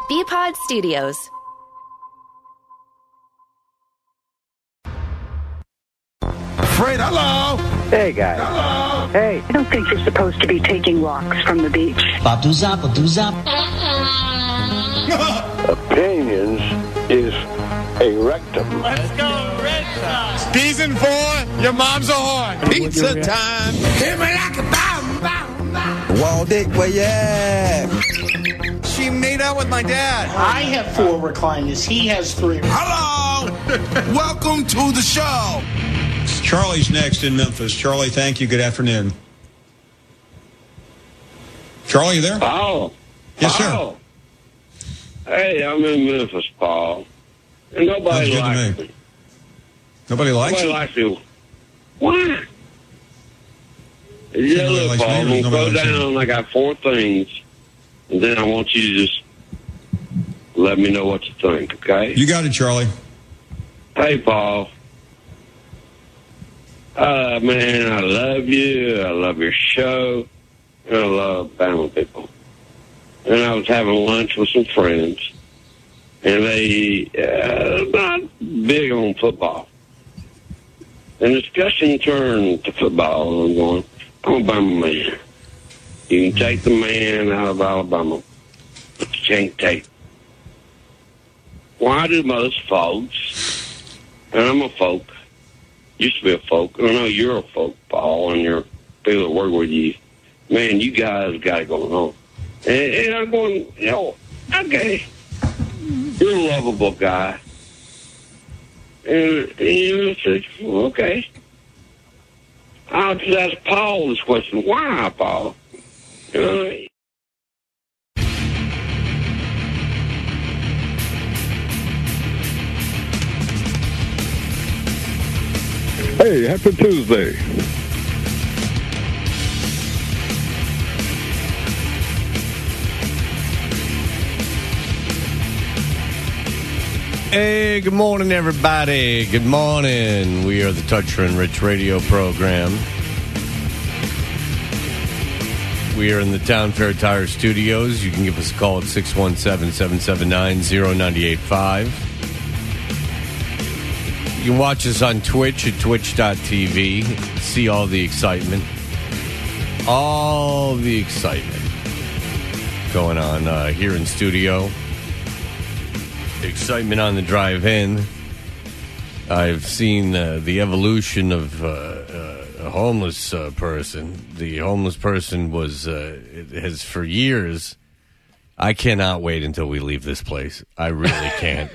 BPod Studios. Fred, hello. Hey, guys. Hello. Hey. I don't think you're supposed to be taking walks from the beach. Babuza. Opinions is a rectum. Let's go, Red Sox. Season 4, your mom's a whore. Pizza time. Hit me like a bomb. Wall Dick, where you at? She made out with my dad. I have 4 recliners. He has 3. Hello. Welcome to the show. Charlie's next in Memphis. Charlie, thank you. Good afternoon. Charlie, you there? Paul. Yes, sir. Paul. Hey, I'm in Memphis, Paul. And nobody Sounds good likes to me. Nobody likes Nobody you? likes you. Why? Yeah, Nobody look, likes Paul, me, or I'm going to nobody go likes you? down. I got 4 things. And then I want you to just let me know what you think, okay? You got it, Charlie. Hey, Paul. Man, I love you. I love your show. And I love Bama people. And I was having lunch with some friends. And they not big on football. And the discussion turned to football. And I'm going, I'm a Bama man. You can take the man out of Alabama, but you can't take. Why do most folks, and I'm a folk, used to be a folk, I know you're a folk, Paul, and your people that work with you, man, you guys got it going on. And I'm going, okay, you're a lovable guy. And you said, okay. I'll just ask Paul this question. Why, Paul? Hey, happy Tuesday. Hey, good morning, everybody. Good morning. We are the Toucher and Rich radio program. We are in the Town Fair Tire Studios. You can give us a call at 617-779-0985. You can watch us on Twitch at twitch.tv. See all the excitement. All the excitement going on here in studio. Excitement on the drive in. I've seen the evolution of a homeless person. The homeless person has for years. I cannot wait until we leave this place. I really can't.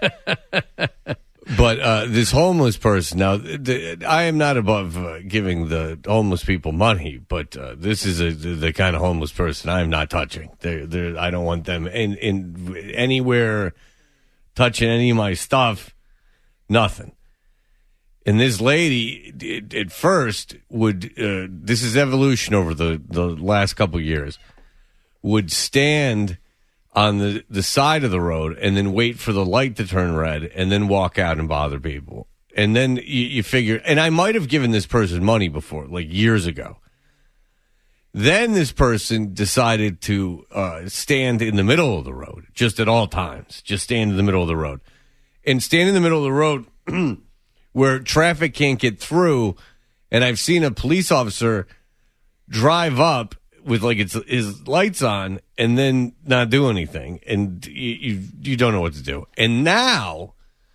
But this homeless person, now, I am not above giving the homeless people money, but this is the kind of homeless person I am not touching. I don't want them in anywhere touching any of my stuff, nothing. And this lady, at first, would, this is evolution over the last couple of years, would stand on the side of the road and then wait for the light to turn red and then walk out and bother people. And then you figure, and I might have given this person money before, like years ago. Then this person decided to stand in the middle of the road, just at all times. Just stand in the middle of the road. And stand in the middle of the road where traffic can't get through. And I've seen a police officer drive up with like his lights on and then not do anything. And you don't know what to do. And now,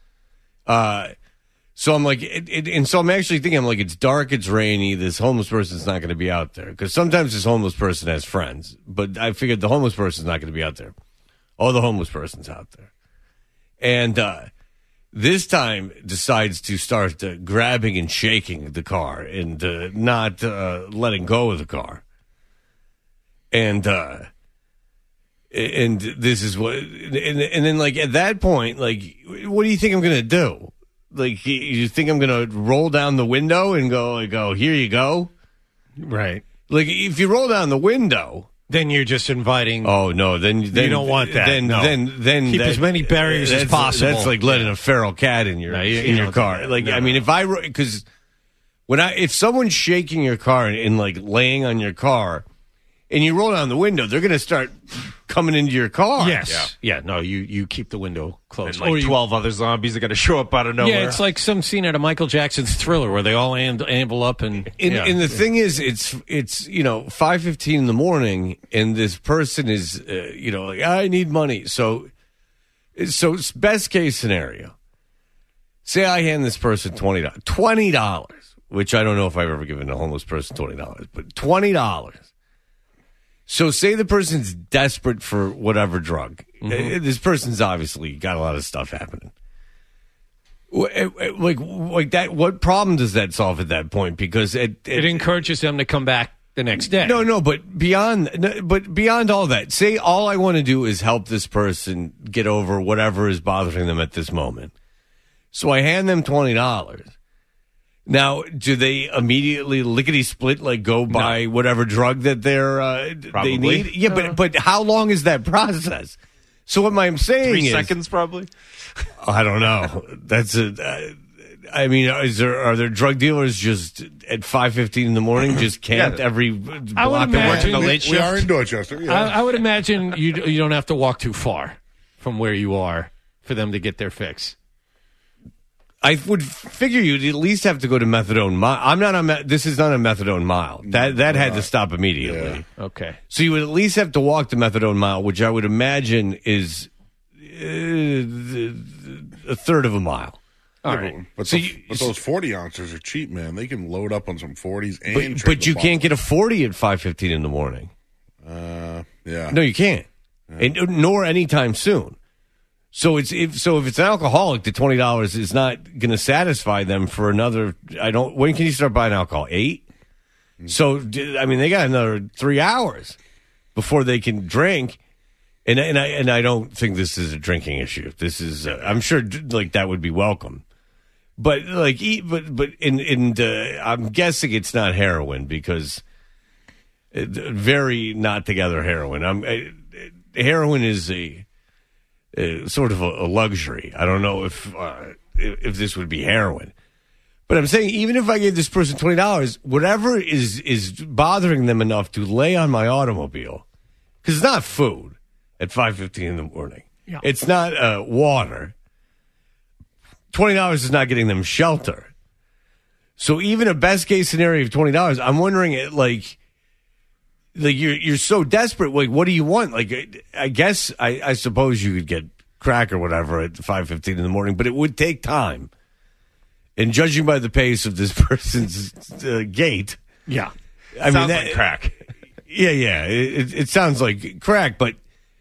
so I'm like, and so I'm actually thinking, I'm like, it's dark, it's rainy, this homeless person's not going to be out there. Because sometimes this homeless person has friends. But I figured the homeless person's not going to be out there. Oh, the homeless person's out there. And this time decides to start grabbing and shaking the car and not letting go of the car. And this is what, and then like at that point, like, what do you think I'm going to do? Like, you think I'm going to roll down the window and go, here you go? Right. Like, if you roll down the window, then you're just inviting. Oh no! Then you don't want that. Then keep as many barriers as possible. That's like letting a feral cat in your car. Like, I mean, because if someone's shaking your car and like laying on your car, and you roll down the window, they're going to start coming into your car. Yes. Yeah. No, you keep the window closed. And 12 other zombies are going to show up out of nowhere. Yeah, it's like some scene out of Michael Jackson's Thriller where they all amble up and. And the thing is, it's 5:15 in the morning, and this person is like, I need money. So it's best case scenario. Say I hand this person $20, which I don't know if I've ever given a homeless person $20, but $20. So say the person's desperate for whatever drug. Mm-hmm. This person's obviously got a lot of stuff happening. Like that. What problem does that solve at that point? Because it encourages them to come back the next day. No, but beyond all that, say all I want to do is help this person get over whatever is bothering them at this moment. So I hand them $20. Now, do they immediately lickety-split, like go buy whatever drug that they need? Yeah, but how long is that process? So what I'm saying 3 is... 3 seconds, probably? I don't know. That's I mean, are there drug dealers just at 5:15 in the morning just camped every block? I would imagine the late shift? We are in Dorchester. Yeah. I would imagine you don't have to walk too far from where you are for them to get their fix. I would figure you'd at least have to go to methadone mile. This is not a methadone mile. That had to stop immediately. Yeah. Okay. So you would at least have to walk the methadone mile, which I would imagine is a third of a mile. All right. But those 40 ounces are cheap, man. They can load up on some 40s and but you can't get a 40 at 5:15 in the morning. Yeah. No, you can't. Yeah. And nor anytime soon. So if it's an alcoholic, the $20 is not going to satisfy them for another. When can you start buying alcohol? 8. So I mean, they got another 3 hours before they can drink. And I don't think this is a drinking issue. This is I'm sure like that would be welcome. But I'm guessing it's not heroin because very not together heroin. Heroin is a sort of a luxury. I don't know if this would be heroin, but I'm saying even if I gave this person $20, whatever is bothering them enough to lay on my automobile, because it's not food at 5:15 in the morning. Yeah. It's not water. $20 is not getting them shelter. So even a best case scenario of $20, I'm wondering like you're so desperate. Like, what do you want? Like, I guess I suppose you could get crack or whatever at 5:15 in the morning, but it would take time. And judging by the pace of this person's gait, yeah, Sounds like crack. Yeah, it sounds like crack, but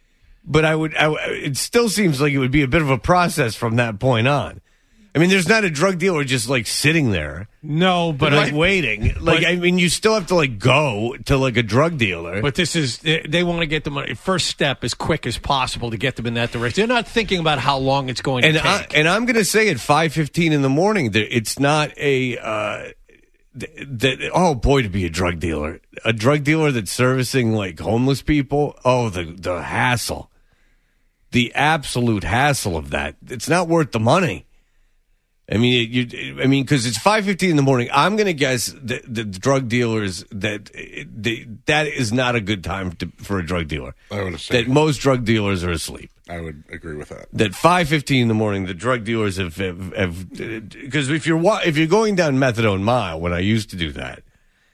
it still seems like it would be a bit of a process from that point on. I mean, there's not a drug dealer just like sitting there. No, but like waiting. Like, I mean, you still have to like go to like a drug dealer. But they want to get the money. First step as quick as possible to get them in that direction. They're not thinking about how long it's going to take. And I'm going to say at 5:15 in the morning, it's not a. Oh boy, to be a drug dealer that's servicing like homeless people. Oh, the hassle, the absolute hassle of that. It's not worth the money. I mean, because it's 5:15 in the morning. I'm going to guess that the drug dealers that is not a good time for a drug dealer. I would say that most drug dealers are asleep. I would agree with that. That 5:15 in the morning, the drug dealers have because if you're going down methadone mile, when I used to do that,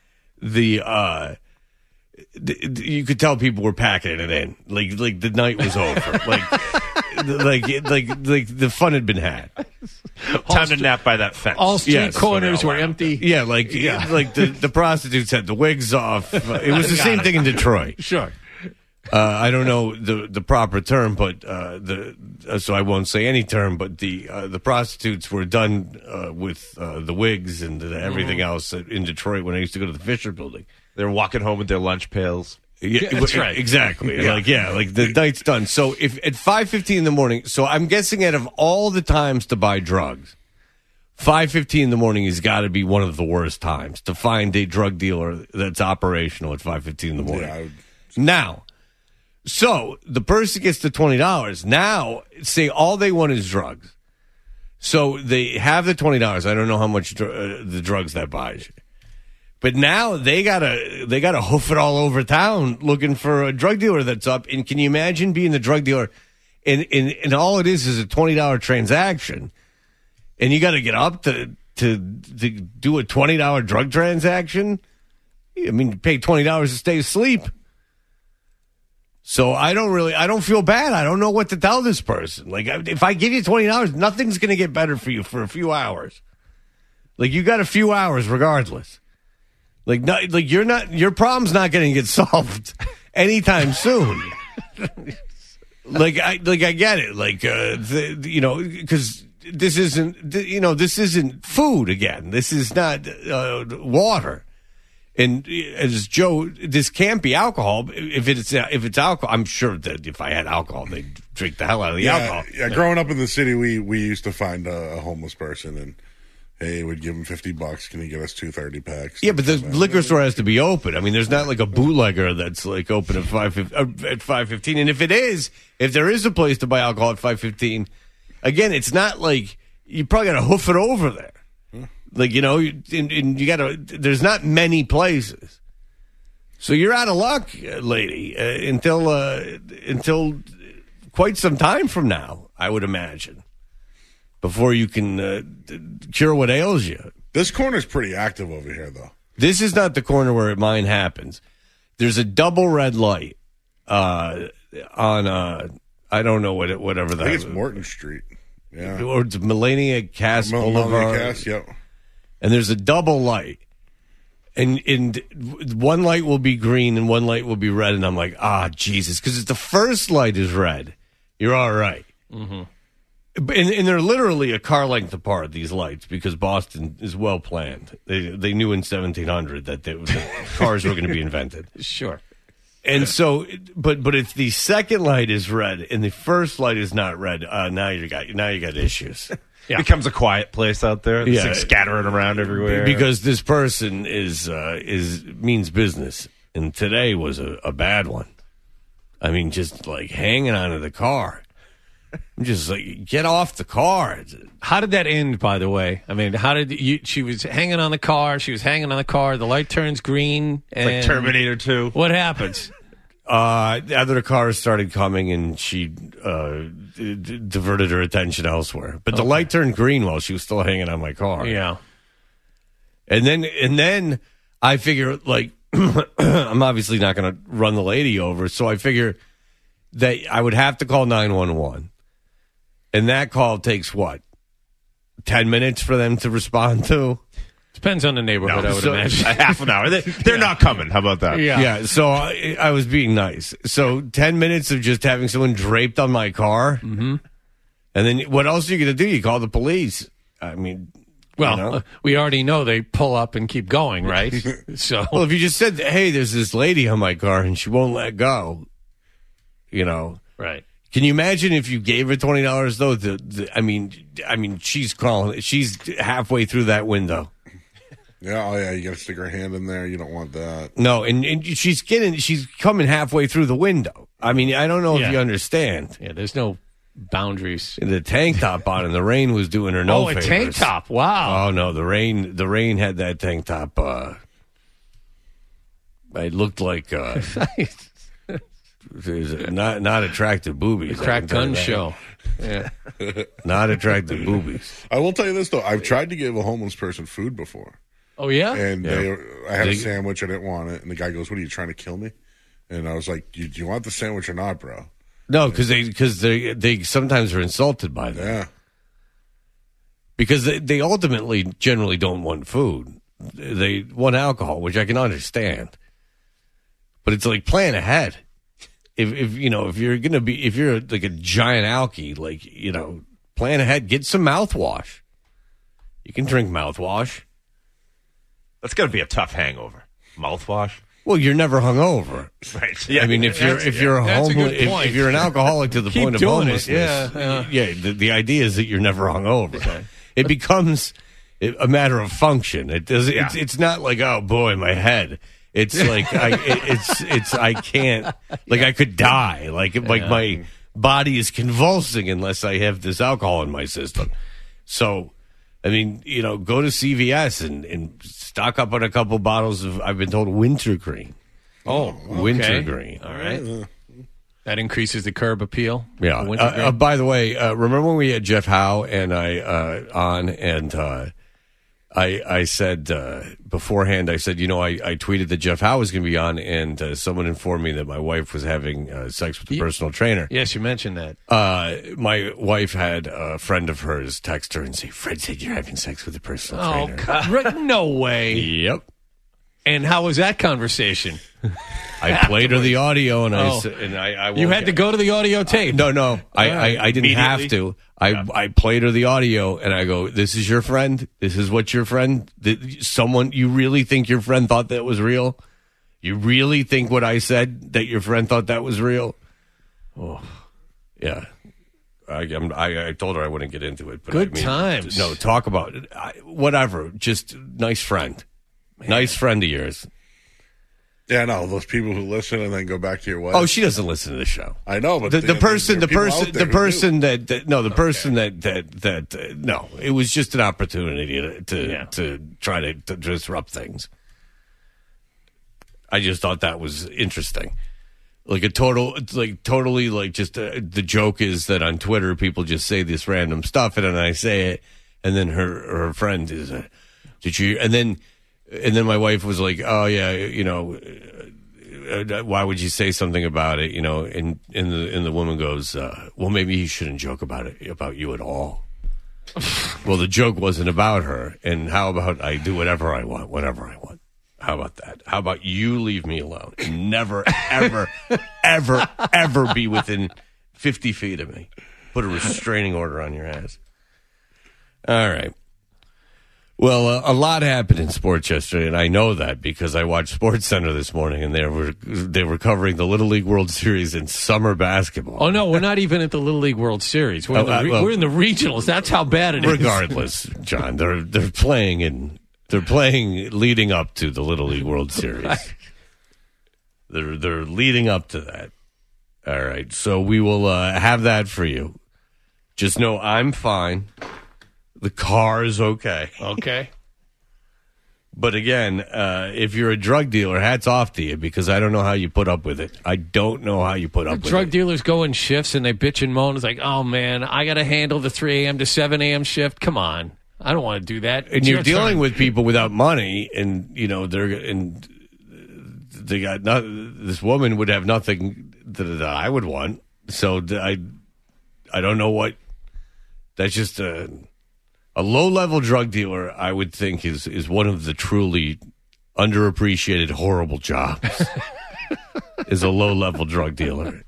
you could tell people were packing it in, like the night was over, like the fun had been had. Time to nap by that fence. All street corners were empty. Yeah, like the prostitutes had the wigs off. It was the same thing in Detroit. Sure. I don't know the proper term, but so I won't say any term. But the prostitutes were done with the wigs and everything else in Detroit when I used to go to the Fisher Building. They're walking home with their lunch pails. Yeah, that's right. Exactly. Yeah. Like the night's done. So if at 5:15 in the morning, so I'm guessing out of all the times to buy drugs, 5:15 in the morning has got to be one of the worst times to find a drug dealer that's operational at 5:15 in the morning. Yeah, Now, so the person gets the $20. Now, say all they want is drugs. So they have the $20. I don't know how much the drugs that buys you. But now they gotta hoof it all over town looking for a drug dealer that's up. And can you imagine being the drug dealer? And all it is a $20 transaction, and you got to get up to do a $20 drug transaction. I mean, you pay $20 to stay asleep. So I don't feel bad. I don't know what to tell this person. Like, if I give you $20, nothing's going to get better for you for a few hours. Like, you got a few hours regardless. Your problem's not going to get solved anytime soon. I get it. Because this isn't food again. This is not water. And as Joe, this can't be alcohol. If it's alcohol, I'm sure that if I had alcohol, they'd drink the hell out of the alcohol. Yeah, growing up in the city, we used to find a homeless person, and hey, we'd give him $50. Can you get us 2 30-packs? Yeah, but the liquor store has to be open. I mean, there's not like a bootlegger that's like open at 5:15. And if there is a place to buy alcohol at 5:15, again, it's not like you probably got to hoof it over there. Like, you there's not many places. So you're out of luck, lady, until quite some time from now, I would imagine, before you can cure what ails you. This corner's pretty active over here, though. This is not the corner where mine happens. There's a double red light on, I don't know whatever that is. I think it's Morton Street. Yeah. Or it's Melania Cass Boulevard. Cass, yep. And there's a double light. And one light will be green and one light will be red. And I'm like, Jesus. Because if the first light is red, you're all right. Mm-hmm. And they're literally a car length apart, these lights, because Boston is well planned. They knew in 1700 that the cars were going to be invented. Sure. And so, but if the second light is red and the first light is not red, now you got issues. Yeah. It becomes a quiet place out there. It's like scattering around everywhere. Because this person means business, and today was a bad one. I mean, just like hanging onto the car. I'm just like, get off the car. How did that end, by the way? I mean, she was hanging on the car. The light turns green. And like Terminator 2. What happens? Other cars started coming, and she diverted her attention elsewhere. But the light turned green while she was still hanging on my car. Yeah. And then I figure, like, I'm obviously not going to run the lady over, so I figure that I would have to call 911. And that call takes, 10 minutes for them to respond to? Depends on the neighborhood, I would imagine. A half an hour. They're not coming. How about that? Yeah, so I was being nice. So 10 minutes of just having someone draped on my car. Mm-hmm. And then what else are you going to do? You call the police. I mean, well, we already know they pull up and keep going, right? So, well, if you just said, hey, there's this lady on my car and she won't let go, Right. Can you imagine if you gave her $20 though? I mean, she's crawling. She's halfway through that window. Yeah, you got to stick her hand in there. You don't want that. No, and she's coming halfway through the window. I mean, I don't know if you understand. Yeah, there's no boundaries. The tank top on, and the rain was doing her no favors. A tank top! Wow. Oh no, the rain had that tank top. It looked like not attractive boobies. The crack gun show. Yeah, not attractive boobies. I will tell you this though: I've tried to give a homeless person food before. Oh yeah, and I had a sandwich. I didn't want it, and the guy goes, "What are you trying to kill me?" And I was like, "Do you want the sandwich or not, bro?" No, because they sometimes are insulted by that. Yeah, because they ultimately generally don't want food. They want alcohol, which I can understand. But it's like plan ahead. If you're like a giant alkie, plan ahead. Get some mouthwash. You can drink mouthwash. That's got to be a tough hangover. Mouthwash. Well, you're never hungover, right? Yeah, I mean, if you're an alcoholic to the point of homelessness, the idea is that you're never hungover. Okay. It becomes a matter of function. It does. Yeah. It's not like, oh boy, my head. It's like I can't. Like I could die. Like my body is convulsing unless I have this alcohol in my system. So I mean, go to CVS and stock up on a couple bottles of, I've been told, wintergreen. Oh, okay. Wintergreen. All right. That increases the curb appeal. Yeah. By the way, remember when we had Jeff Howe and I on, and I said beforehand, I said, I tweeted that Jeff Howe was going to be on, and someone informed me that my wife was having sex with a personal trainer. Yes, you mentioned that. My wife had a friend of hers text her and say, Fred said you're having sex with a personal trainer. Oh, God. No way. Yep. And how was that conversation? I played her the audio, and I you had to go to the audio tape. No, I didn't have to. I played her the audio, and I go, "This is your friend. This is what your friend. Someone you really think your friend thought that was real? You really think what I said that your friend thought that was real?" Oh, yeah. I told her I wouldn't get into it. But Good times. No, talk about it. Whatever. Just nice friend. Man. Nice friend of yours. Yeah, no, those people who listen and then go back to your wife. Oh, she doesn't listen to the show. I know, but the person, it was just an opportunity to try to disrupt things. I just thought that was interesting. The joke is that on Twitter people just say this random stuff, and then I say it, and then her friend is, did you? And then my wife was like, "Oh yeah, why would you say something about it?" And the woman goes, "Well, maybe you shouldn't joke about you at all." Well, the joke wasn't about her. And how about I do whatever I want, whenever I want? How about that? How about you leave me alone and never, ever, ever, ever be within 50 feet of me? Put a restraining order on your ass. All right. Well, a lot happened in sports yesterday, and I know that because I watched SportsCenter this morning, and they were covering the Little League World Series in summer basketball. Oh no, we're not even at the Little League World Series. We're in the regionals. That's how bad it is. Regardless, John, they're playing leading up to the Little League World Series. Right. They're leading up to that. All right, so we will have that for you. Just know I'm fine. The car is okay. Okay. But again, if you're a drug dealer, hats off to you, because I don't know how you put up with it. I don't know how you put up with it. Drug dealers go in shifts and they bitch and moan. It's like, oh, man, I got to handle the 3 a.m. to 7 a.m. shift. Come on. I don't want to do that. And you're dealing with people without money, and, they got this woman would have nothing that I would want. So I don't know what. That's just a low-level drug dealer, I would think, is one of the truly underappreciated, horrible jobs. Is a low-level drug dealer.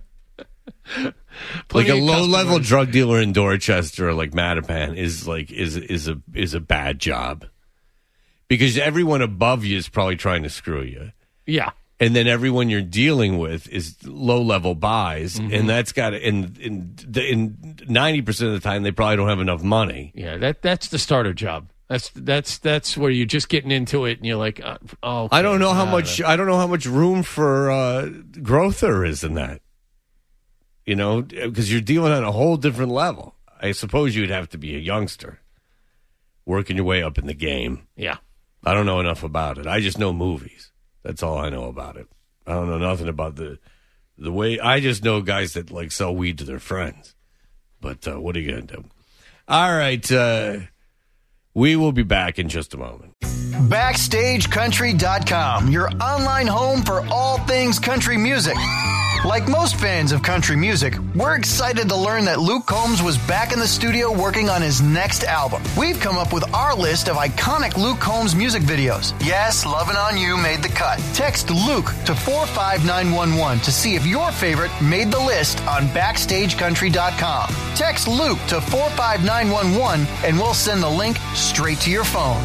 Like a low-level drug dealer in Dorchester, or like Mattapan, is a bad job, because everyone above you is probably trying to screw you. Yeah. And then everyone you're dealing with is low-level buys, and that's got to, in 90% of the time, they probably don't have enough money. Yeah, that's the starter job. That's where you're just getting into it, and you're like, oh. Okay, I don't know how much room for growth there is in that. Because you're dealing on a whole different level. I suppose you'd have to be a youngster, working your way up in the game. Yeah, I don't know enough about it. I just know movies. That's all I know about it. I don't know nothing about the way. I just know guys that sell weed to their friends. But what are you going to do? All right. We will be back in just a moment. BackstageCountry.com, your online home for all things country music. Like most fans of country music, we're excited to learn that Luke Combs was back in the studio working on his next album. We've come up with our list of iconic Luke Combs music videos. Yes, Lovin' On You made the cut. Text Luke to 45911 to see if your favorite made the list on BackstageCountry.com. Text Luke to 45911 and we'll send the link straight to your phone.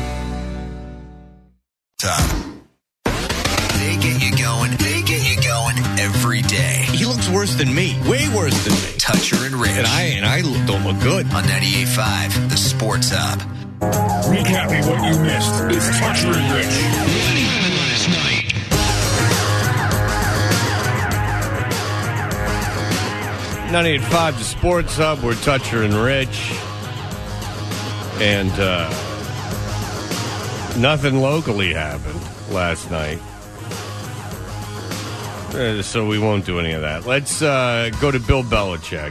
They get you going. They get you going every day. He looks worse than me. Way worse than me. Toucher and Rich. And I don't look good. On 98.5, the Sports Hub. Recapping what you missed. It's Toucher and Rich. What happened last night? 98.5, the Sports Hub. We're Toucher and Rich. And nothing locally happened last night. So we won't do any of that. Let's go to Bill Belichick.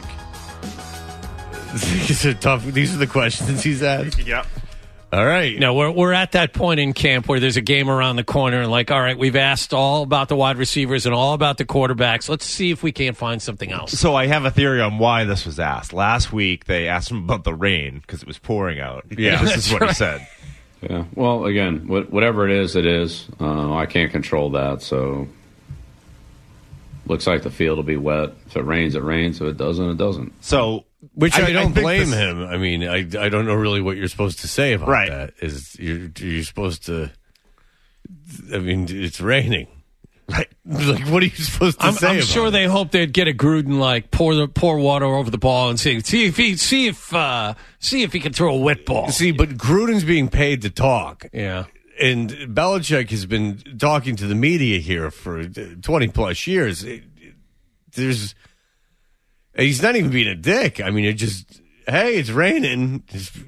These are tough. These are the questions he's asked. Yep. All right. No, we're at that point in camp where there's a game around the corner, and like, all right, we've asked all about the wide receivers and all about the quarterbacks. Let's see if we can't find something else. So I have a theory on why this was asked. Last week they asked him about the rain because it was pouring out. Yeah, this is what he said. Yeah. Well, again, whatever it is, it is. I can't control that. So, looks like the field will be wet. If it rains, it rains. If it doesn't, it doesn't. So, which I don't think blame him. I mean, I don't know really what you're supposed to say about Right. that. Is you're supposed to? I mean, it's raining. Right. Like, what are you supposed to say? I'm about sure it? they hope they'd get a Gruden, like pour water over the ball and see if he can throw a wet ball. See, but Gruden's being paid to talk. Yeah. And Belichick has been talking to the media here for 20 plus years. He's not even being a dick. I mean, it just, hey, it's raining.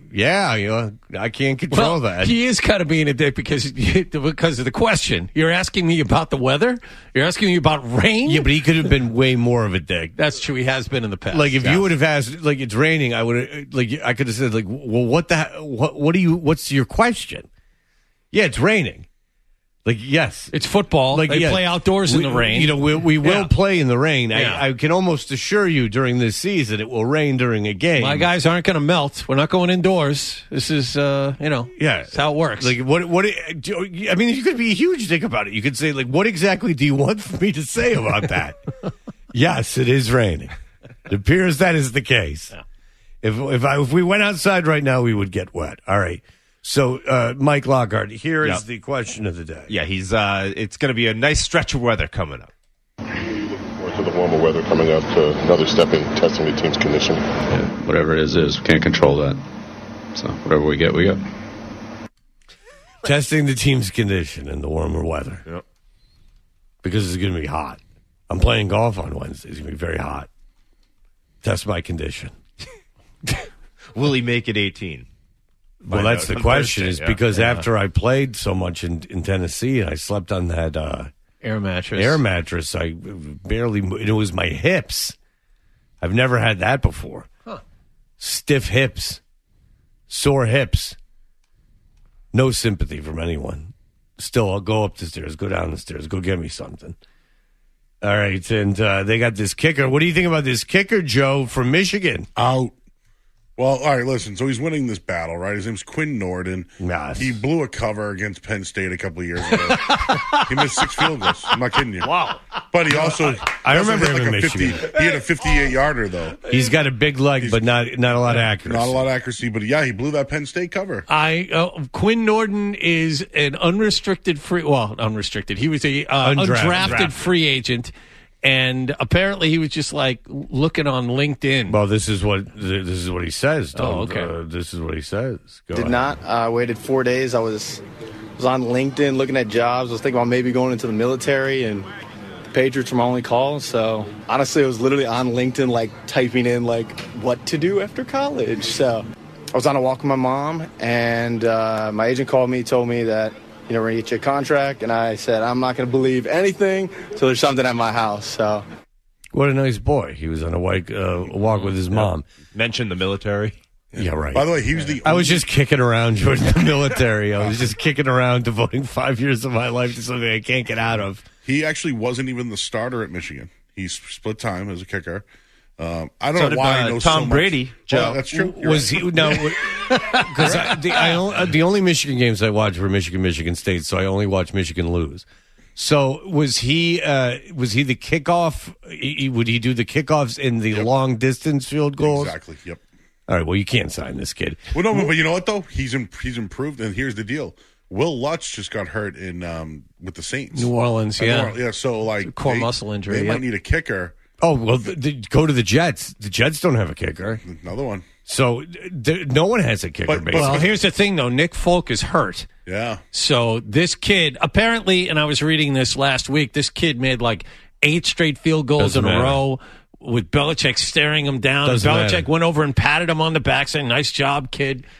I can't control that. He is kind of being a dick because of the question. You're asking me about the weather? You're asking me about rain? Yeah, but he could have been way more of a dick. That's true. He has been in the past. Like, if you would have asked, like, it's raining, I would have, like, I could have said, like, well, what's your question? Yeah, it's raining. Like, yes. It's football. Like, they play outdoors in the rain. You know, we will play in the rain. Yeah. I can almost assure you during this season it will rain during a game. My guys aren't going to melt. We're not going indoors. This is, that's how it works. Like, I mean, you could be a huge dick about it. You could say, like, what exactly do you want for me to say about that? Yes, it is raining. It appears that is the case. Yeah. If we went outside right now, we would get wet. All right. So, Mike Lockhart, here is the question of the day. Yeah, it's going to be a nice stretch of weather coming up. Looking forward to the warmer weather coming up, to another step in testing the team's condition. Yeah, whatever it is. Can't control that. So, whatever we get, we get. Testing the team's condition in the warmer weather. Yep. Because it's going to be hot. I'm playing golf on Wednesday. It's going to be very hot. Test my condition. Will he make it 18? Well, that's the question, Thursday, because after I played so much in Tennessee and I slept on that air mattress, I barely moved. It was my hips. I've never had that before. Huh. Stiff hips, sore hips. No sympathy from anyone. Still, I'll go up the stairs, go down the stairs, go get me something. All right, and they got this kicker. What do you think about this kicker, Joe, from Michigan? Out. Well, all right, listen. So he's winning this battle, right? His name's Quinn Nordin. Nice. He blew a cover against Penn State a couple of years ago. He missed 6 field goals. I'm not kidding you. Wow. But he also, I remember hit him in a 50. Michigan. He had a 58-yarder, though. He's got a big leg, but not a lot of accuracy. Not a lot of accuracy, but yeah, he blew that Penn State cover. Quinn Nordin is an unrestricted. He was a undrafted free agent. And apparently, he was just like looking on LinkedIn. Well, this is what he says. Oh, okay. This is what he says. Go Did ahead. not. I waited 4 days. I was on LinkedIn looking at jobs. I was thinking about maybe going into the military, and the Patriots were my only call. So honestly, I was literally on LinkedIn, like typing in like what to do after college. So I was on a walk with my mom, and my agent called me, told me that, we're going to get you a contract. And I said, I'm not going to believe anything until there's something at my house. So, what a nice boy. He was on a walk with his mom. Mentioned the military. Yeah, right. By the way, he was the I was just kicking around joining the military. I was just kicking around, devoting 5 years of my life to something I can't get out of. He actually wasn't even the starter at Michigan. He split time as a kicker. I don't So know did, why I know Tom so much. Brady, Joe. Well, that's true. You're Was right. he no? Because the only Michigan games I watched were Michigan State, so I only watched Michigan lose. So was he the kickoff? Would he do the kickoffs in the long distance field goals? Exactly. Yep. All right. Well, you can't sign this kid. Well, no, but you know what though? He's improved, and here's the deal. Will Lutz just got hurt in with the Saints, New Orleans. Yeah, yeah. So like core muscle injury. They might need a kicker. Oh well, go to the Jets. The Jets don't have a kicker. Another one. So no one has a kicker. But- Well, here's the thing, though. Nick Folk is hurt. Yeah. So this kid, apparently, and I was reading this last week, this kid made like 8 straight field goals Doesn't in a matter. row with Belichick staring him down. Doesn't Belichick matter. went over and patted him on the back, saying, "Nice job, kid."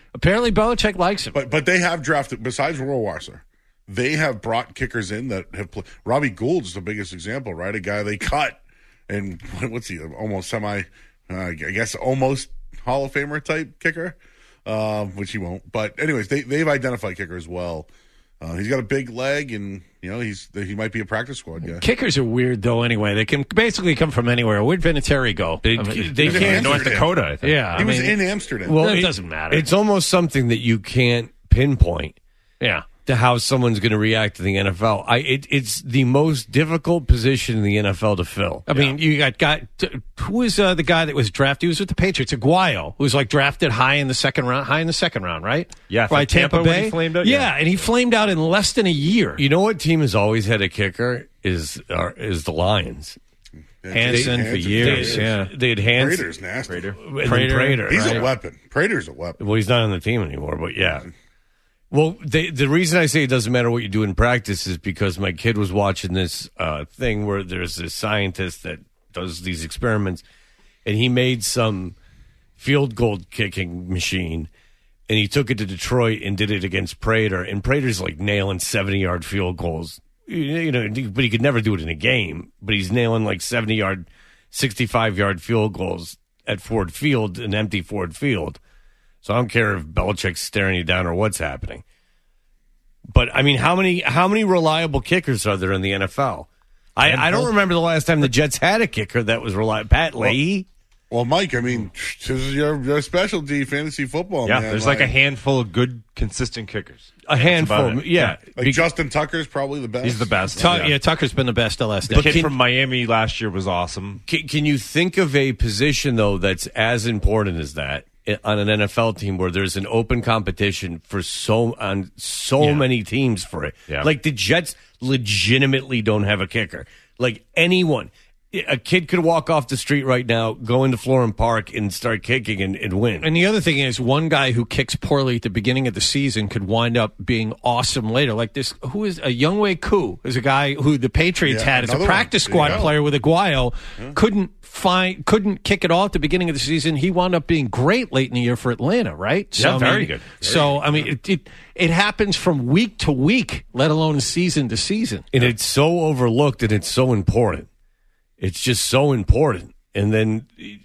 Apparently, Belichick likes him. But they have drafted, besides Rohrwasser, they have brought kickers in that have played. Robbie Gould's the biggest example, right? A guy they cut, and what's he, almost I guess almost Hall of Famer type kicker, which he won't. But anyways, they've identified kicker as well. He's got a big leg, and he might be a practice squad guy. Kickers are weird, though. Anyway, they can basically come from anywhere. Where'd Vinatieri go? They can't. North Dakota, I think. Yeah, he was in Amsterdam. Well, it doesn't matter. It's almost something that you can't pinpoint. Yeah. To how someone's going to react to the NFL. It's the most difficult position in the NFL to fill. I mean, you got who was the guy that was drafted? He was with the Patriots, Aguayo, who was like drafted high in the second round, right? Yeah, by Tampa Bay. He flamed out, yeah, and he flamed out in less than a year. You know what team has always had a kicker is the Lions. Hansen for years. They had Hansen. Prater's nasty. Prater. He's a weapon. Prater's a weapon. Well, he's not on the team anymore, but yeah. Well, the reason I say it doesn't matter what you do in practice is because my kid was watching this thing where there's this scientist that does these experiments, and he made some field goal kicking machine, and he took it to Detroit and did it against Prater, and Prater's like nailing 70-yard field goals, but he could never do it in a game, but he's nailing like 70-yard, 65-yard field goals at Ford Field, an empty Ford Field. So I don't care if Belichick's staring you down or what's happening. But, I mean, how many reliable kickers are there in the NFL? I don't remember the last time the Jets had a kicker that was reliable. Pat Leahy? Well, Mike, I mean, this is your specialty, fantasy football, yeah, man. There's like a handful of good, consistent kickers. A handful, yeah. Like Justin Tucker's probably the best. He's the best. Tucker's been the best the last day. The kid from Miami last year was awesome. Can you think of a position, though, that's as important as that? On an NFL team where there's an open competition for so many teams for it. Yeah. Like the Jets legitimately don't have a kicker. Like anyone. A kid could walk off the street right now, go into Florham Park and start kicking and win. And the other thing is, one guy who kicks poorly at the beginning of the season could wind up being awesome later. Like this, who is a Younghoe Koo is a guy who the Patriots had as a practice squad player with Aguayo. Couldn't kick it all at the beginning of the season. He wound up being great late in the year for Atlanta, right? So, very good. I mean, it happens from week to week, let alone season to season. And it's so overlooked and it's so important. It's just so important. And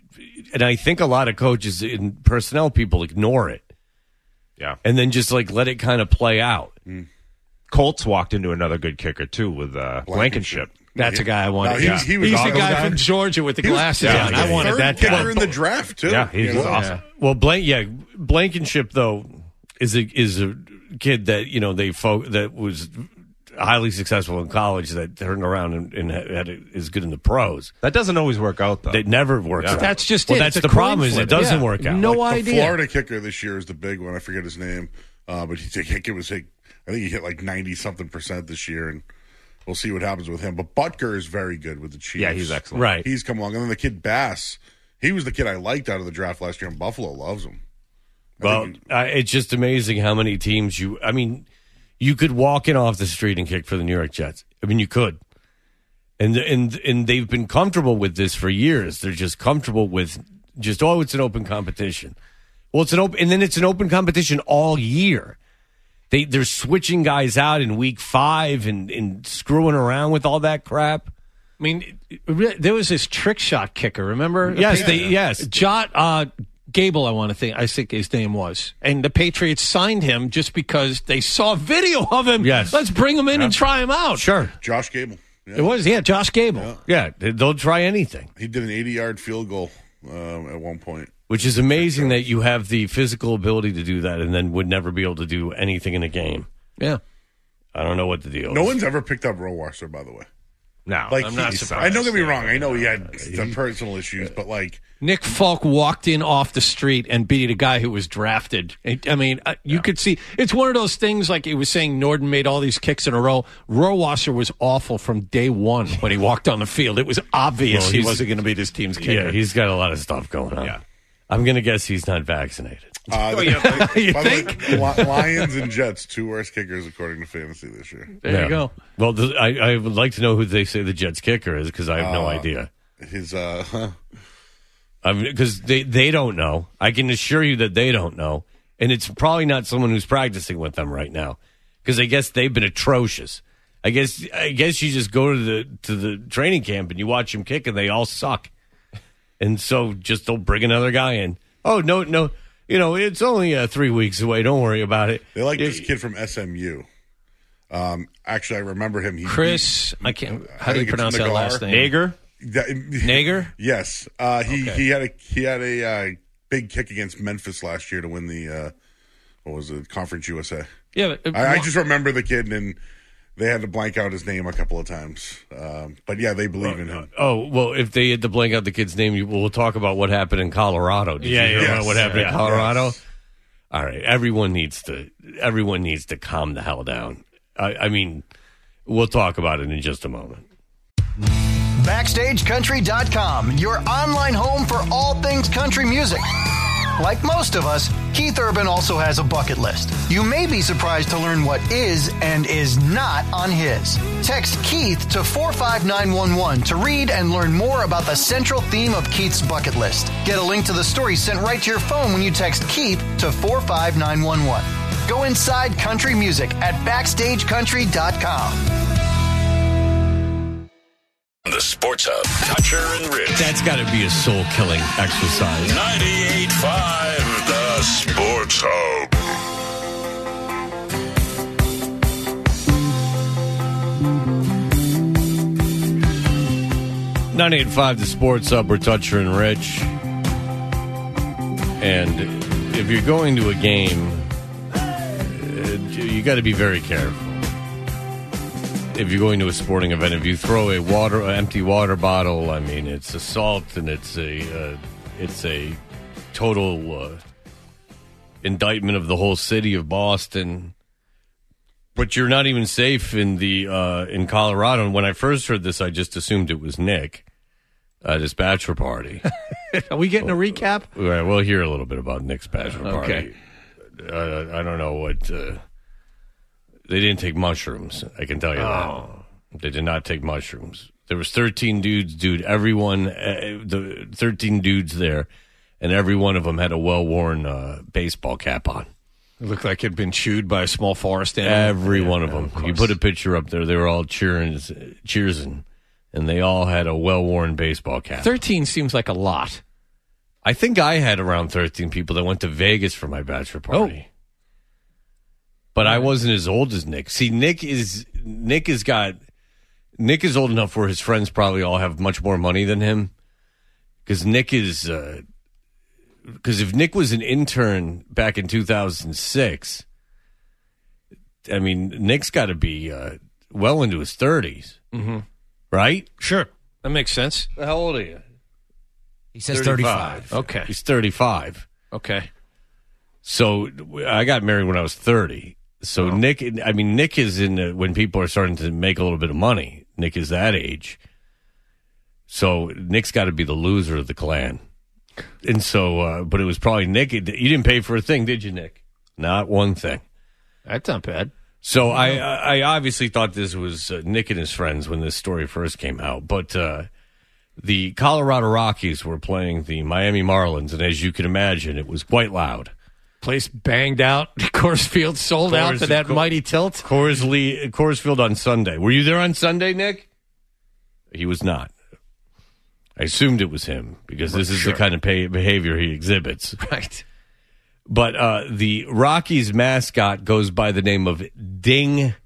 I think a lot of coaches and personnel people ignore it. Yeah. And then just like let it kind of play out. Colts walked into another good kicker too with Blankenship. That's a guy I wanted. He was he's awesome. the guy from Georgia with the glasses on. I wanted that guy. Kicker in the draft too. Yeah, he's awesome. Well, Blankenship though is a kid that that was highly successful in college that turned around and is good in the pros. That doesn't always work out, though. It never works out. That's just well, it. That's the problem is it doesn't work out. No like idea. The Florida kicker this year is the big one. I forget his name. But I think he hit like 90-something% this year, and we'll see what happens with him. But Butker is very good with the Chiefs. Yeah, he's excellent. Right. He's come along. And then the kid Bass, he was the kid I liked out of the draft last year, and Buffalo loves him. It's just amazing how many teams you could walk in off the street and kick for the New York Jets. I mean, you could. And they've been comfortable with this for years. They're just comfortable with it's an open competition. Well, it's an open competition all year. They're switching guys out in week 5 and screwing around with all that crap. I mean, there was this trick shot kicker, remember? Yes. Gable, I think his name was. And the Patriots signed him just because they saw video of him. Yes. Let's bring him in and try him out. Sure. Josh Gable. Yeah. It was, Josh Gable. Yeah, they'll try anything. He did an 80-yard field goal at one point. Which is amazing that you have the physical ability to do that and then would never be able to do anything in a game. Yeah. I don't know what the deal is. No one's ever picked up Rohrwasser, by the way. No, I'm not surprised. I don't get me wrong. I know he had some personal issues, but like Nick Folk walked in off the street and beat a guy who was drafted. I mean, you could see it's one of those things. Like he was saying, Norden made all these kicks in a row. Rohrwasser was awful from day one when he walked on the field. It was obvious he wasn't going to be this team's kicker. Yeah, he's got a lot of stuff going on. Yeah. I'm going to guess he's not vaccinated. You think? Lions and Jets, 2 worst kickers according to fantasy this year. There you go. Well, I would like to know who they say the Jets kicker is because I have no idea. Because they don't know. I can assure you that they don't know. And it's probably not someone who's practicing with them right now because I guess they've been atrocious. I guess you just go to the training camp and you watch them kick and they all suck. And so just don't bring another guy in. Oh, no. It's only 3 weeks away. Don't worry about it. They like this kid from SMU. Actually, I remember him. Chris, I can't. How do you pronounce that last name? Nager? Nager? Yes. He had a big kick against Memphis last year to win the Conference USA. Yeah, I just remember the kid, and they had to blank out his name a couple of times. But yeah, they believe in him. Oh, well, if they had to blank out the kid's name, we'll talk about what happened in Colorado. Did you hear about what happened in Colorado? Yes. All right, everyone needs to calm the hell down. I mean, we'll talk about it in just a moment. BackstageCountry.com, your online home for all things country music. Like most of us, Keith Urban also has a bucket list. You may be surprised to learn what is and is not on his. Text Keith to 45911 to read and learn more about the central theme of Keith's bucket list. Get a link to the story sent right to your phone when you text Keith to 45911. Go inside country music at BackstageCountry.com. The Sports Hub, Toucher and Rich. That's got to be a soul-killing exercise. 98.5, The Sports Hub. .985 The Sports Hub, we're Toucher and Rich. And if you're going to a game, you got to be very careful. If you're going to a sporting event, if you throw an empty water bottle, I mean, it's assault and it's a total indictment of the whole city of Boston. But you're not even safe in Colorado. And when I first heard this, I just assumed it was Nick at his bachelor party. Are we getting a recap? We'll hear a little bit about Nick's bachelor party. Okay. I don't know what. They didn't take mushrooms, I can tell you that. They did not take mushrooms. There was 13 dudes, the 13 dudes there, and every one of them had a well-worn baseball cap on. It looked like it had been chewed by a small forest animal. Every one of them. You put a picture up there, they were all cheersing, and they all had a well-worn baseball cap. 13 seems like a lot. I think I had around 13 people that went to Vegas for my bachelor party. But I wasn't as old as Nick. See, Nick is old enough where his friends probably all have much more money than him. Because if Nick was an intern back in 2006, I mean, Nick's got to be well into his 30s. Mm-hmm. Right? Sure. That makes sense. How old are you? He says 35. Okay. He's 35. Okay. So I got married when I was 30. So Nick is in when people are starting to make a little bit of money. Nick is that age. So Nick's got to be the loser of the clan. And so, but it was probably Nick. You didn't pay for a thing, did you, Nick? Not one thing. That's not bad. So I obviously thought this was Nick and his friends when this story first came out. But the Colorado Rockies were playing the Miami Marlins. And as you can imagine, it was quite loud. Place banged out. Coors Field sold out for that mighty tilt. Coors Field on Sunday. Were you there on Sunday, Nick? He was not. I assumed it was him because this is the kind of behavior he exhibits. Right. But the Rockies mascot goes by the name of Dinger,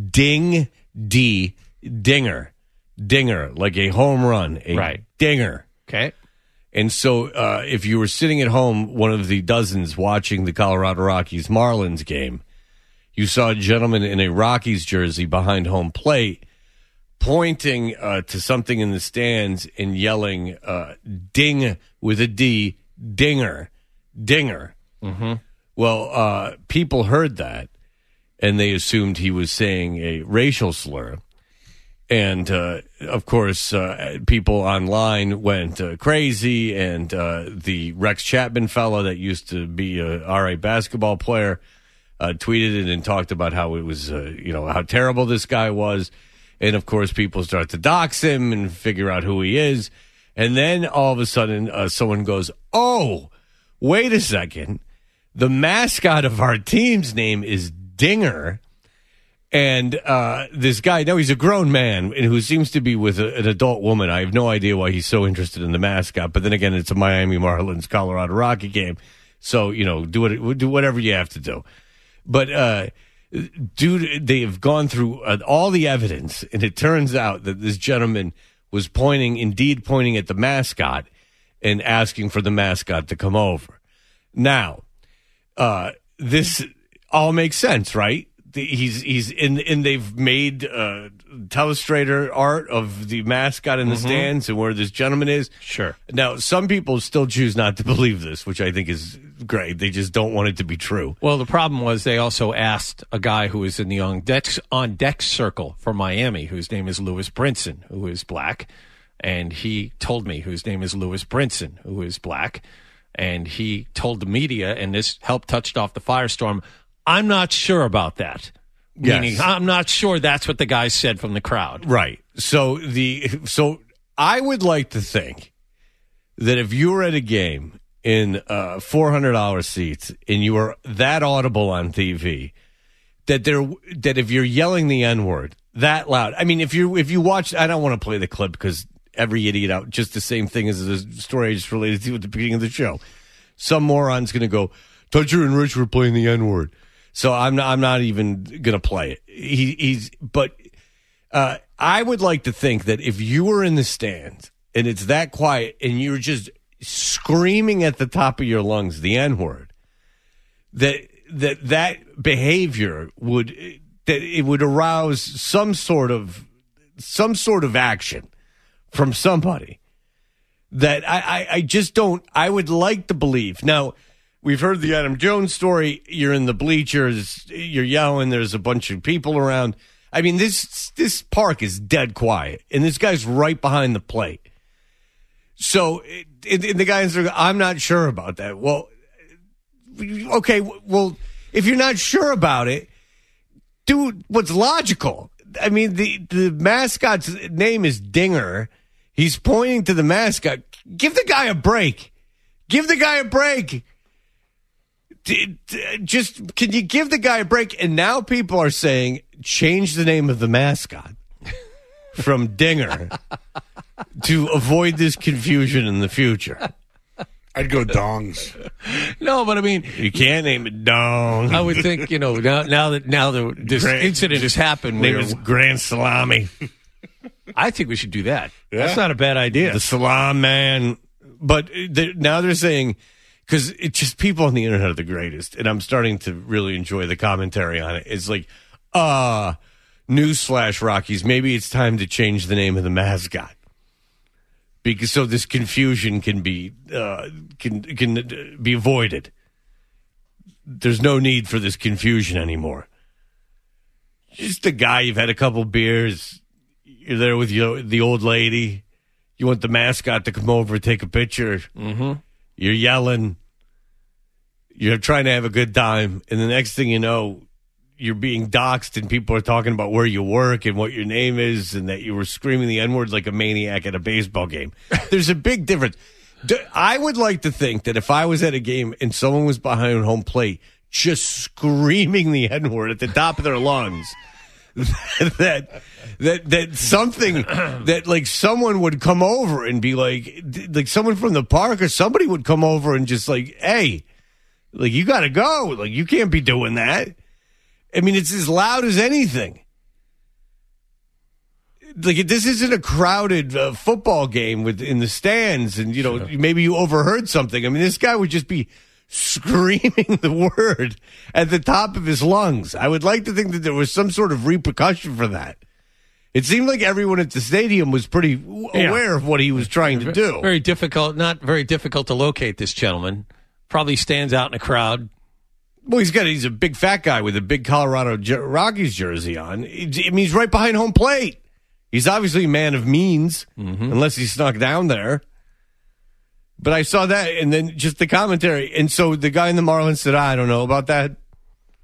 like a home run, dinger. Okay. And so if you were sitting at home, one of the dozens watching the Colorado Rockies Marlins game, you saw a gentleman in a Rockies jersey behind home plate pointing to something in the stands and yelling, ding with a D, dinger. Mm-hmm. Well, people heard that, and they assumed he was saying a racial slur. And, of course, people online went crazy, and the Rex Chapman fellow that used to be a RA basketball player tweeted it and talked about how it was, how terrible this guy was. And, of course, people start to dox him and figure out who he is. And then all of a sudden, someone goes, oh, wait a second. The mascot of our team's name is Dinger. And this guy, now he's a grown man and who seems to be with an adult woman. I have no idea why he's so interested in the mascot. But then again, it's a Miami Marlins Colorado Rocky game. So, do whatever you have to do. But, dude, they've gone through all the evidence, and it turns out that this gentleman was pointing at the mascot and asking for the mascot to come over. Now, this all makes sense, right? He's in, they've made telestrator art of the mascot in the stands and where this gentleman is. Sure. Now, some people still choose not to believe this, which I think is great. They just don't want it to be true. Well, the problem was they also asked a guy who was in the on deck circle for Miami, whose name is Lewis Brinson, who is black, and he told me whose name is Lewis Brinson, who is black, and he told the media, and this helped touched off the firestorm. I'm not sure about that. Yes. Meaning, I'm not sure that's what the guy said from the crowd. Right. So I would like to think that if you were at a game in $400 seats and you were that audible on TV, that if you're yelling the N-word that loud, I mean, if you watch, I don't want to play the clip because every idiot out, just the same thing as the story I just related to at the beginning of the show. Some moron's going to go, Toucher and Rich were playing the N-word. So I'm not even going to play it. But I would like to think that if you were in the stands and it's that quiet and you're just screaming at the top of your lungs the N-word, that behavior would arouse some sort of action from somebody that I just don't. I would like to believe now. We've heard the Adam Jones story. You're in the bleachers. You're yelling. There's a bunch of people around. I mean, this park is dead quiet, and this guy's right behind the plate. So the guys are, I'm not sure about that. Well, okay. Well, if you're not sure about it, do what's logical. I mean, the mascot's name is Dinger. He's pointing to the mascot. Give the guy a break. Give the guy a break. Just can you give the guy a break? And now people are saying change the name of the mascot from Dinger to avoid this confusion in the future. I'd go Dongs. No, but I mean, you can't name it Dong. I would think now that this incident has happened, name is Grand Salami. I think we should do that. Yeah. That's not a bad idea. The Salam Man. But now they're saying, because it's just people on the internet are the greatest, and I'm starting to really enjoy the commentary on it. It's like, newsflash, Rockies, maybe it's time to change the name of the mascot, because so this confusion can be avoided. There's no need for this confusion anymore. Just a guy, you've had a couple beers, you're there with the old lady, you want the mascot to come over and take a picture. Mm-hmm. You're yelling. You're trying to have a good time. And the next thing you know, you're being doxxed and people are talking about where you work and what your name is and that you were screaming the N-word like a maniac at a baseball game. There's a big difference. I would like to think that if I was at a game and someone was behind home plate just screaming the N-word at the top of their lungs, that something that like someone would come over and be like someone from the park or somebody would come over and just like, hey, like you got to go, like you can't be doing that. I mean, it's as loud as anything. Like this isn't a crowded football game in the stands, and sure. Maybe you overheard something. I mean, this guy would just be screaming the word at the top of his lungs. I would like to think that there was some sort of repercussion for that. It seemed like everyone at the stadium was pretty aware of what he was trying to do. Very difficult, not very difficult to locate this gentleman. Probably stands out in a crowd. Well, he's a big fat guy with a big Colorado Rockies jersey on. I mean, he's right behind home plate. He's obviously a man of means, unless he snuck down there. But I saw that, and then just the commentary. And so the guy in the Marlins said, I don't know about that.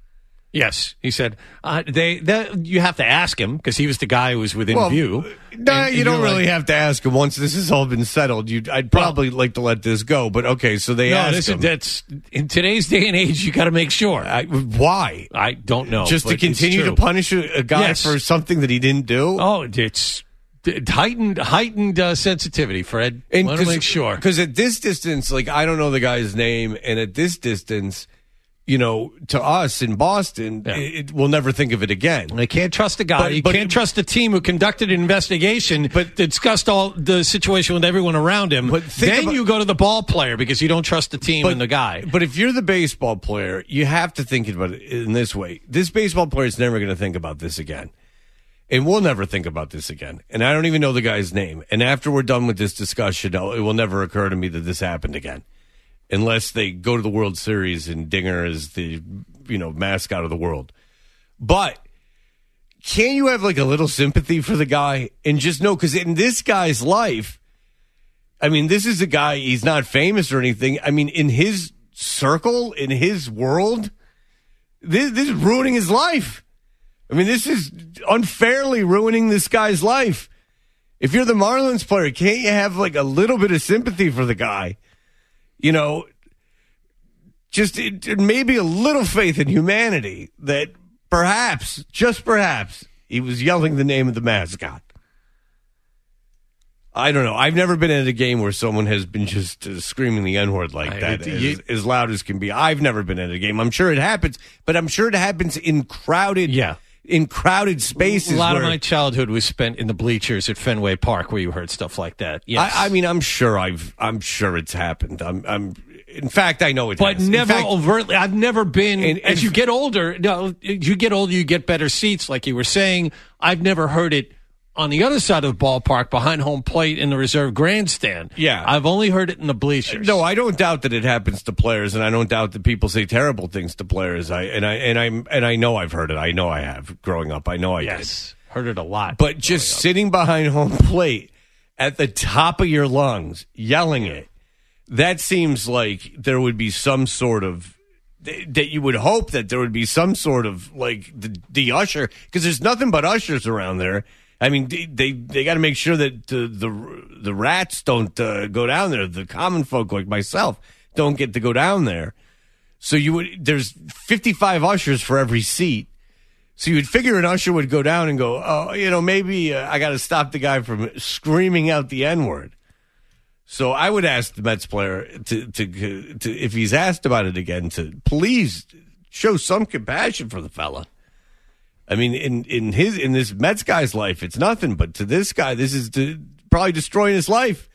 Yes, he said you have to ask him because he was the guy who was within view. No, you don't really have to ask him. Once this has all been settled, I'd probably like to let this go. But okay, so they asked him. That's in today's day and age, you got to make sure. Why? I don't know. Just to continue to punish a guy for something that he didn't do? Oh, it's heightened sensitivity, Fred. I want to make sure. Because at this distance, like, I don't know the guy's name, and at this distance, you know, to us in Boston, we'll never think of it again. They can't trust a guy. You can't trust a team who conducted an investigation but discussed all the situation with everyone around him. But then you go to the ball player because you don't trust the team and the guy. But if you're the baseball player, you have to think about it in this way. This baseball player is never going to think about this again. And we'll never think about this again. And I don't even know the guy's name. And after we're done with this discussion, it will never occur to me that this happened again. Unless they go to the World Series and Dinger is the, mascot of the world. But can you have like a little sympathy for the guy and just know? Because in this guy's life, I mean, this is a guy, he's not famous or anything. I mean, in his circle, in his world, this is ruining his life. I mean, this is unfairly ruining this guy's life. If you're the Marlins player, can't you have like a little bit of sympathy for the guy? Just maybe a little faith in humanity that perhaps, just perhaps, he was yelling the name of the mascot. I don't know. I've never been at a game where someone has been just screaming the N-word like that as loud as can be. I've never been at a game. I'm sure it happens, but I'm sure it happens in crowded spaces. A lot of my childhood was spent in the bleachers at Fenway Park where you heard stuff like that. Yes. I mean, I'm sure it's happened. In fact, I know it has. But never overtly. I've never been. As you get older, you get better seats, like you were saying. I've never heard it on the other side of the ballpark, behind home plate in the reserve grandstand. Yeah. I've only heard it in the bleachers. No, I don't doubt that it happens to players, and I don't doubt that people say terrible things to players. I know I've heard it. I know I have growing up. I know I did. Heard it a lot. But just sitting behind home plate at the top of your lungs, yelling it, that seems like there would be some sort of that you would hope that there would be some sort of like the usher, because there's nothing but ushers around there. I mean, they got to make sure that the rats don't go down there. The common folk like myself don't get to go down there. So there's 55 ushers for every seat. So you would figure an usher would go down and go, oh, maybe I got to stop the guy from screaming out the N-word. So I would ask the Mets player to if he's asked about it again, to please show some compassion for the fella. I mean, in this Mets guy's life, it's nothing, but to this guy, this is probably destroying his life.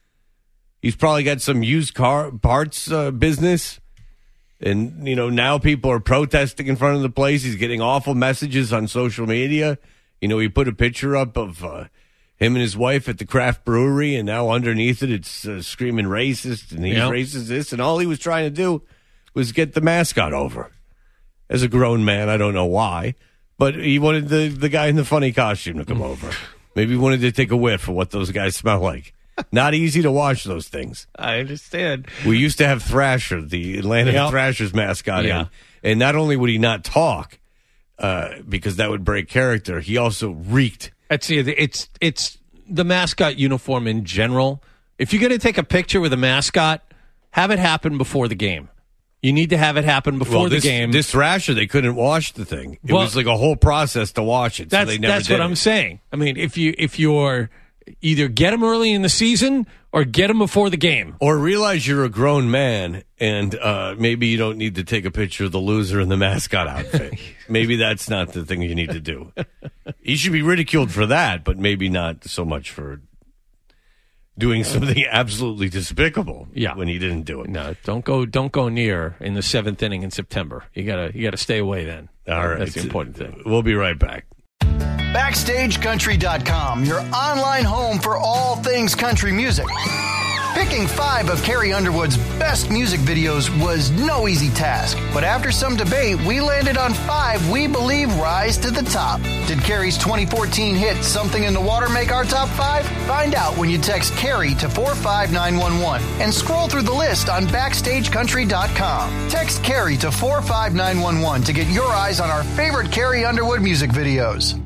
He's probably got some used car parts business, and now people are protesting in front of the place. He's getting awful messages on social media. He put a picture up of him and his wife at the craft brewery, and now underneath it, it's screaming racist, and he's racist this, and all he was trying to do was get the mascot over. As a grown man, I don't know why. But he wanted the guy in the funny costume to come over. Maybe he wanted to take a whiff of what those guys smell like. Not easy to watch those things. I understand. We used to have Thrasher, the Atlanta Thrashers mascot. Yeah. And not only would he not talk, because that would break character, he also reeked. It's the mascot uniform in general. If you're going to take a picture with a mascot, have it happen before the game. You need to have it happen before the game. This Thrasher, they couldn't wash the thing. It was like a whole process to wash it. So they never that's what I'm saying. I mean, if you're either get them early in the season or get them before the game, or realize you're a grown man and maybe you don't need to take a picture of the loser in the mascot outfit. Maybe that's not the thing you need to do. You should be ridiculed for that, but maybe not so much for doing something absolutely despicable when he didn't do it. No, don't go near in the 7th inning in September. You gotta stay away then. All right. That's the important thing. We'll be right back. BackstageCountry.com, your online home for all things country music. Picking 5 of Carrie Underwood's best music videos was no easy task, but after some debate, we landed on 5 we believe rise to the top. Did Carrie's 2014 hit Something in the Water make our top 5? Find out when you text Carrie to 45911 and scroll through the list on BackstageCountry.com. Text Carrie to 45911 to get your eyes on our favorite Carrie Underwood music videos.